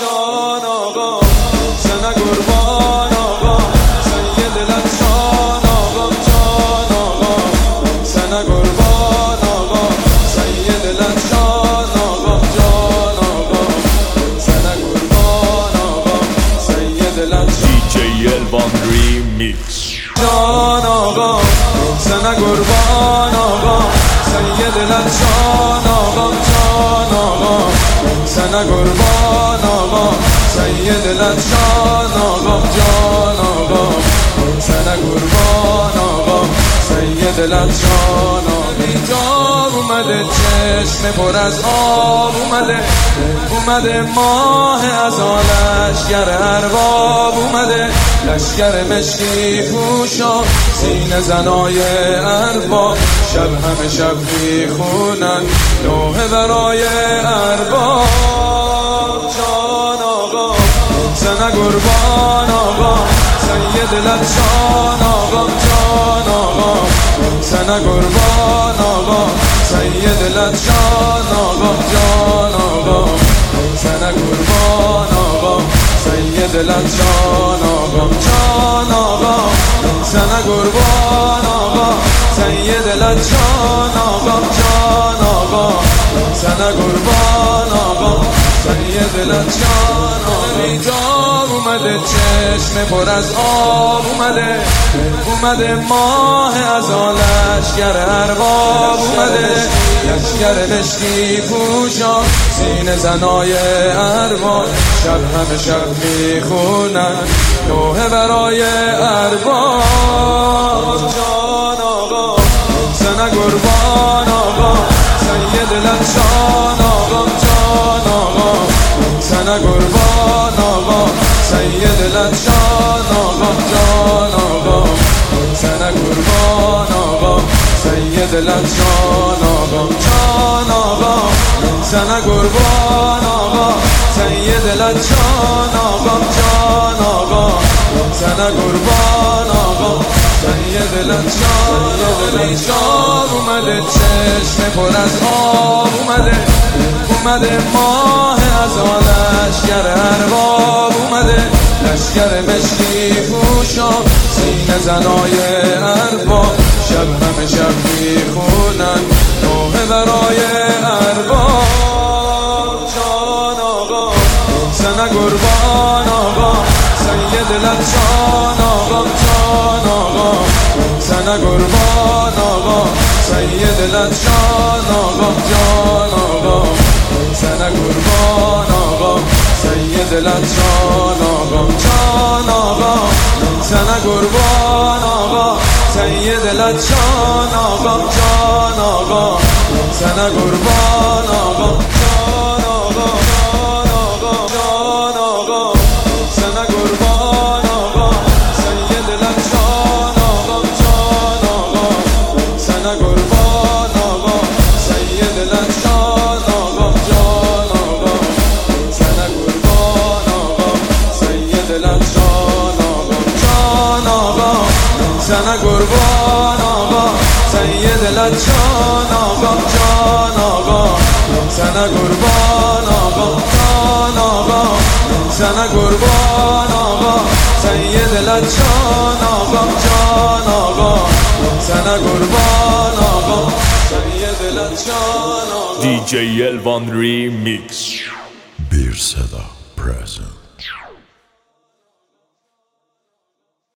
جان آقا زن قربان آقا سید لطشان آقا جان آقا زن قربان آقا سید لطشان آقا جان آقا زن قربان آقا سید لطشان DJ Elvan Remix جان آقا زن قربان آقا سید لطشان آقا جان آقا زن قربان آقا سید لطشان آقا جان آقا زن قربان آقا سید لطشان آقا بیجاب اومده چشم پر از آب اومده ماه از لشگر ارباب اومده لشگر مشکی پوشا سینه زنای ارباب شب همه شب میخونن نوحه برای ارباب جان آقا زن قربان آقا سید لطشان آقا جان آقا زن قربان آقا سید لطشان آقا جان آقا زن قربان آقا سید لطشان آقا جان آقا زن قربان آقا سید لطشان آقا جان آقا زن قربان آقا سید لطشان آقا بیجاب اومده چشم پر از آب اومده ماه از لشگر ارباب اومده لشگر مشکی پوشا سینه زنای ارباب شب همه شب میخونن نوحه برای ارباب جان آقا زن قربان آقا سید لطشان آقا جان آقا زن قربان آقا سید لطشان آقا جان آقا زن قربان آقا سید لطشان آقا جان آقا زن قربان آقا سید لطشان آقا جان آقا زن قربان آقا سید لطشان آقا بیجاب اومده چشم پر از آب اومده ماه از لشگر ارباب اومده لشگر مشکی پوشا سینه زنای ارباب شب همه شب میخونن نوحه برای ارباب جان آقا زن قربان آقا سید لطشان آقا جان آقا زن قربان آقا سید لطشان آقا جان آقا زن قربان آقا سید لطشان آقا جان آقا زن قربان آقا سید لطشان آقا جان آقا زن قربان آقا جان آقا جان آقا زن قربان آقا سید لطشان آقا جان آقا زن قربان آقا سید لطشان آقا جان آقا زن قربان آقا سید لطشان آقا جان آقا زن قربان آقا سید لطشان آقا جان آقا زن قربان آقا جان آقا زن قربان آقا سید لطشان آقا جان آقا زن قربان آقا سید لطشان آقا DJ Elvan Remix Bir Seda present.